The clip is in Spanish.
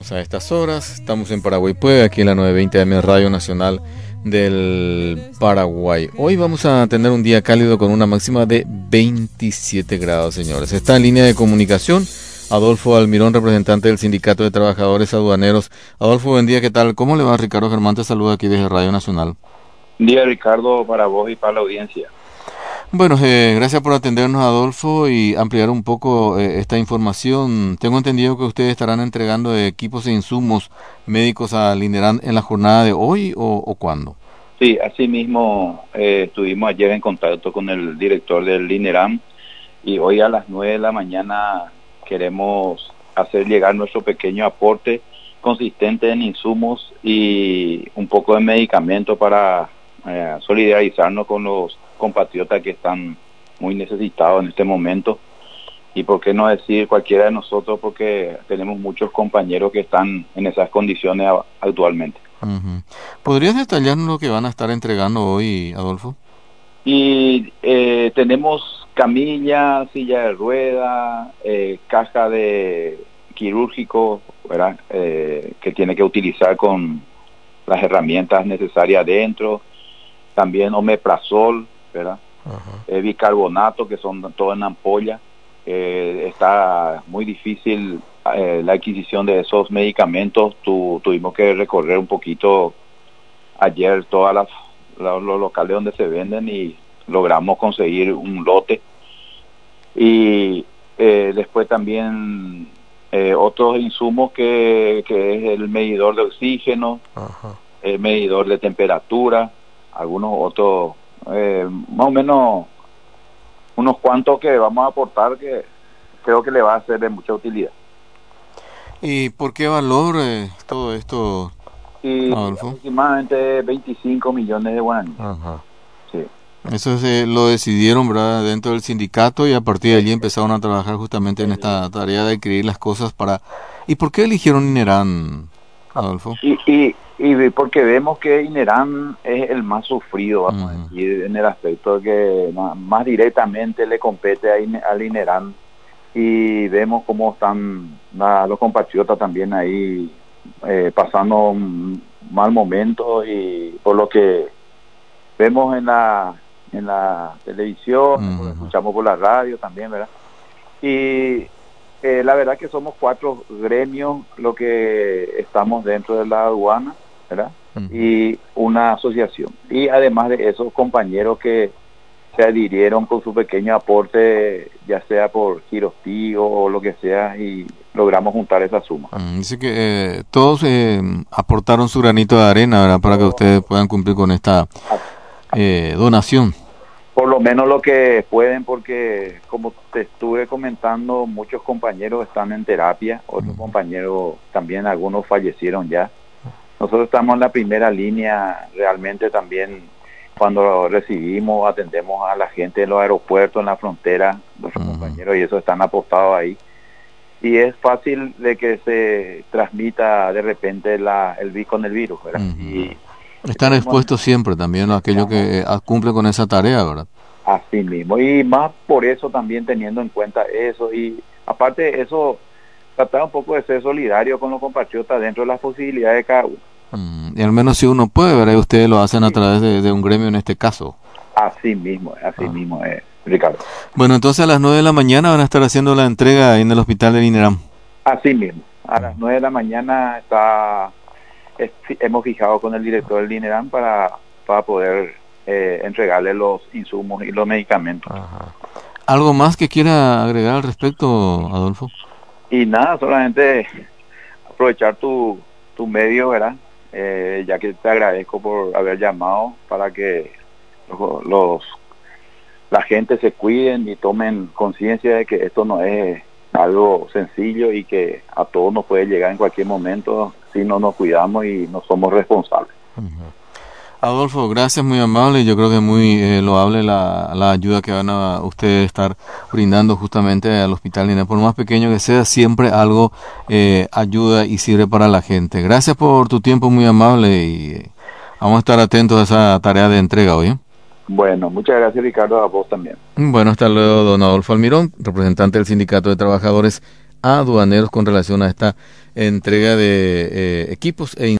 A estas horas estamos en Paraguay Puebla, aquí en la 920 AM Radio Nacional del Paraguay. Hoy vamos a tener un día cálido con una máxima de 27 grados, señores. Está en línea de comunicación Adolfo Almirón, representante del Sindicato de Trabajadores Aduaneros. Adolfo, buen día, ¿qué tal? ¿Cómo le va? Ricardo Germán te saluda aquí desde Radio Nacional. Buen día, Ricardo, para vos y para la audiencia. Bueno, gracias por atendernos, Adolfo, y ampliar un poco esta información. Tengo entendido que ustedes estarán entregando equipos e insumos médicos al INERAM en la jornada de hoy o ¿cuándo? Sí, así mismo estuvimos ayer en contacto con el director del INERAM y hoy a las 9 de la mañana queremos hacer llegar nuestro pequeño aporte consistente en insumos y un poco de medicamento para solidarizarnos con los compatriotas que están muy necesitados en este momento, y por qué no decir cualquiera de nosotros, porque tenemos muchos compañeros que están en esas condiciones actualmente. Uh-huh. ¿Podrías detallarnos lo que van a estar entregando hoy, Adolfo? Y tenemos camilla, silla de rueda, caja de quirúrgico, ¿verdad? Que tiene que utilizar con las herramientas necesarias dentro, también omeprazol, ¿verdad? Uh-huh. Bicarbonato, que son todo en ampolla. Está muy difícil la adquisición de esos medicamentos. Tuvimos que recorrer un poquito ayer todos los locales donde se venden y logramos conseguir un lote. Y después también otros insumos que es el medidor de oxígeno, uh-huh, el medidor de temperatura, algunos otros, más o menos unos cuantos que vamos a aportar que creo que le va a ser de mucha utilidad. ¿Y por qué valor todo esto, Adolfo? Aproximadamente 25 millones de guaraníes. Ajá. Sí. Eso lo decidieron, ¿verdad?, dentro del sindicato, y a partir de allí empezaron a trabajar justamente en esta tarea de adquirir las cosas para... ¿Y por qué eligieron INERAM, Adolfo? Y porque vemos que INERAM es el más sufrido, vamos a decir, en el aspecto de que más directamente le compete al INERAM, y vemos cómo están los compatriotas también ahí pasando un mal momento, y por lo que vemos en la televisión, lo escuchamos por la radio también, ¿verdad? Y la verdad que somos 4 gremios lo que estamos dentro de la aduana, ¿verdad? Y una asociación. Y además de esos compañeros que se adhirieron con su pequeño aporte, ya sea por girostigo o lo que sea, y logramos juntar esa suma. Dice que todos aportaron su granito de arena, ¿verdad?, para que ustedes puedan cumplir con esta donación. Por lo menos lo que pueden, porque como te estuve comentando, muchos compañeros están en terapia, otros compañeros también, algunos fallecieron ya. Nosotros estamos en la primera línea, realmente también cuando recibimos, atendemos a la gente en los aeropuertos, en la frontera, nuestros compañeros, y eso están apostados ahí. Y es fácil de que se transmita de repente con el virus, ¿verdad? Y están expuestos siempre también a aquellos que cumplen con esa tarea, ¿verdad? Así mismo, y más por eso también, teniendo en cuenta eso, y aparte de eso, tratar un poco de ser solidario con los compatriotas dentro de las posibilidades de cada uno. Y al menos si uno puede, ¿verdad? Ustedes lo hacen a través de un gremio en este caso. Así mismo, Ricardo. Bueno, entonces a las 9 de la mañana van a estar haciendo la entrega en el hospital del INERAM. Así mismo, a las 9 de la mañana hemos fijado con el director del INERAM para poder entregarle los insumos y los medicamentos. Ajá. ¿Algo más que quiera agregar al respecto, Adolfo? Y nada, solamente aprovechar tu medio, ¿verdad? Ya que te agradezco por haber llamado, para que la gente se cuiden y tomen conciencia de que esto no es algo sencillo y que a todos nos puede llegar en cualquier momento si no nos cuidamos y no somos responsables. Adolfo, gracias, muy amable. Yo creo que muy loable la ayuda que van a ustedes estar brindando justamente al Hospital INERAM. Por más pequeño que sea, siempre algo ayuda y sirve para la gente. Gracias por tu tiempo, muy amable, y vamos a estar atentos a esa tarea de entrega hoy. Bueno, muchas gracias, Ricardo, a vos también. Bueno, hasta luego, don Adolfo Almirón, representante del Sindicato de Trabajadores Aduaneros, con relación a esta entrega de equipos e